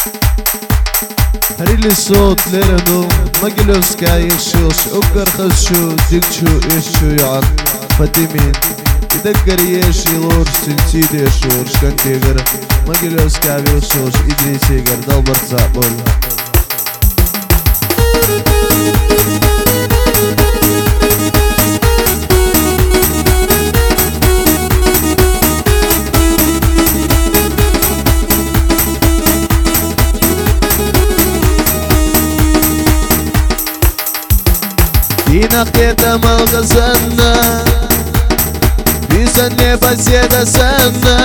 هريلي الصوت ليرنو مجلس كايشوش أكر خشو ديكشو إيشو يعن فاتمين يدقر يشي لور سنسيد يشور شكن تيغر مجلس كايشوش إدريس يغر دالبر سابول Дина где-то малка санна Бисан небо седа санна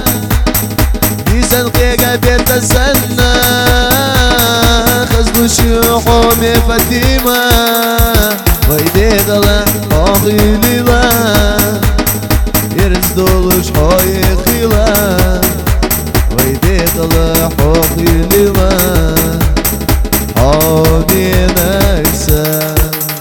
Бисан хега бета санна Хазлушу хоме Фатима Вайде гала охи лила Ирз долуш хой хила Вайде гала охи лила Хоми накса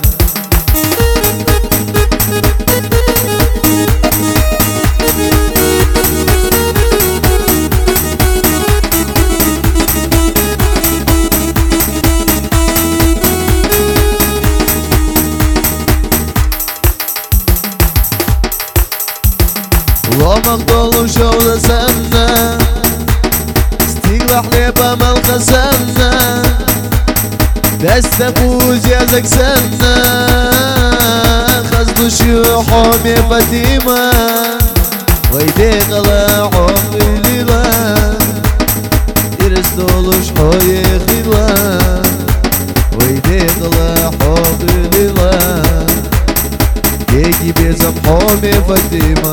Ломах долу шоуда санна Стигла хлеба малка санна Дәсті пуз язык санна Хазлушу хоме Фатима Вайде гала хоми лила Ирис долуш хой хила Вайде гала хоми лила Еги безам хоме Фатима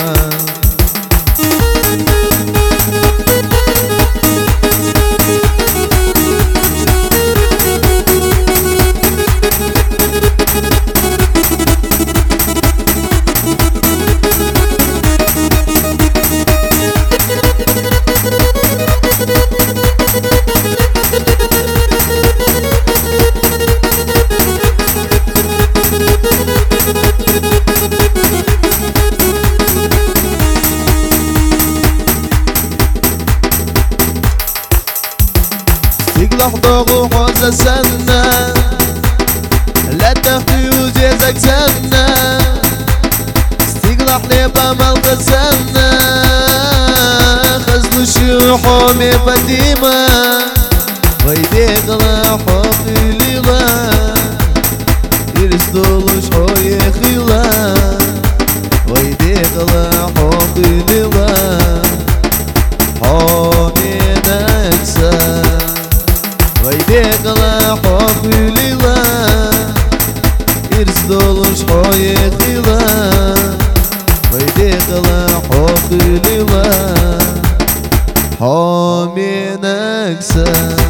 لحظة حوزة سنة لا تخفيوز يزك سنة استقلح ليبا ملقى سنة خزلو شوحومي فاتيمة ويدي غلا حوقي ليلا يرسدولو شوي خيلا ويدي غلا حوقي ليلا حومي نكسا Вайде гала хохи лила Ирс долуш хой хила Вайде гала хохи лила Хоми накса